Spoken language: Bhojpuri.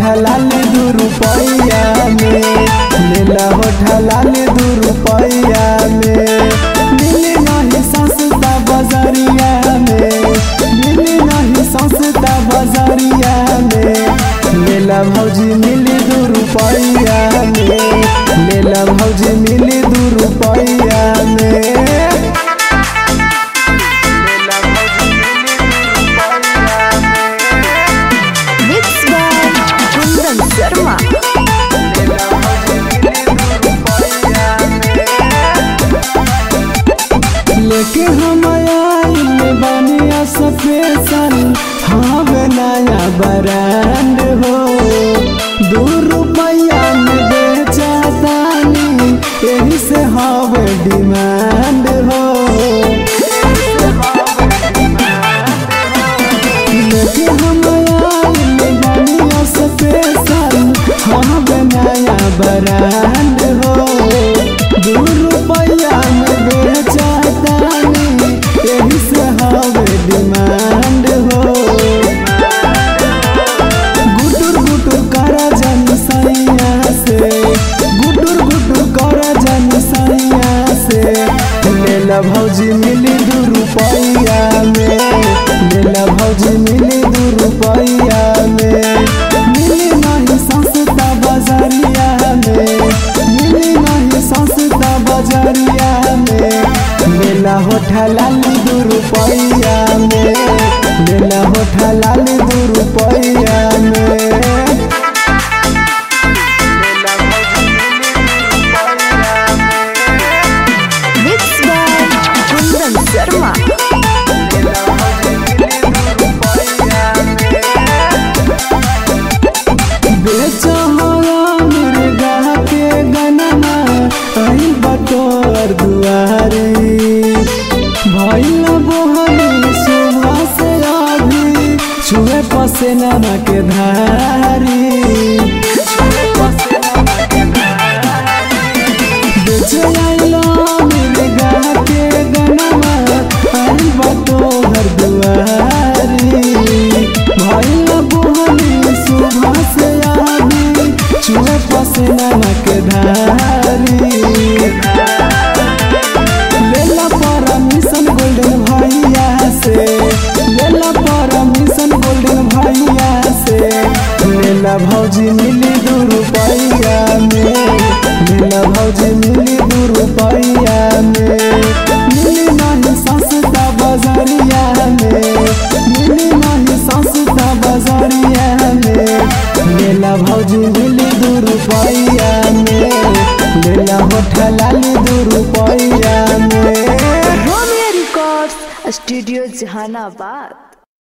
होठा लाल 2 रुपया में, लेला होठा लाल 2 रुपया में। मिली नहीं सस्ता बजरिया में, मिली नहीं सस्ता बजरिया में। लेला भौजी मिली 2 रुपया में, लेला भौजी मिली 2 रुपया में। लेके हम आइल बनिया स्पेशल, हाँ नया ब्रांड हो। 2 रुपया में बेचा तानी, यही से हवे डिमांड हो। लेके हम आइल बनिया स्पेशल, हाँ नया ब्रांड हो। 2 रुपया में बेचा यही से हवे डिमांड हो। गुटुर गुटुर करा जानी सैया से, गुटुर गुटुर करा जानी सैया से। लेला भौजी मिली 2 रुपया में, लेला भौजी मिली 2 रुपया में। मिली नहीं सस्ता बजरिया में, मिली नहीं सस्ता बजरिया में। लेला होठा लाल 2 रुपया में, लेला होठा लाल 2 रुपया में। बेचो मुर्गा के गनमा, आई बटोर दुआरी। भइल बोहनी सुबह से अभी, छुए पसेना के धारी। बेचे आइलो मुर्गा के गनमा, आई बटोर दुआरी। भइल बोहनी सुबह से अभी, छुए पसेना के धारी। लेला परमिशन गोल्डन भैया से, लेला परमिशन गोल्डन भैया से। लेला भौजी मिली 2 रुपया में, लेला भौजी मिली 2 रुपया में। मिली नहीं सस्ता बजरिया में, मिली नहीं सस्ता बजरिया में। लेला भौजी मिली 2 रुपया में, लेला होठा लाल 2 रुपया में। Romeo records, studio Jehanabad.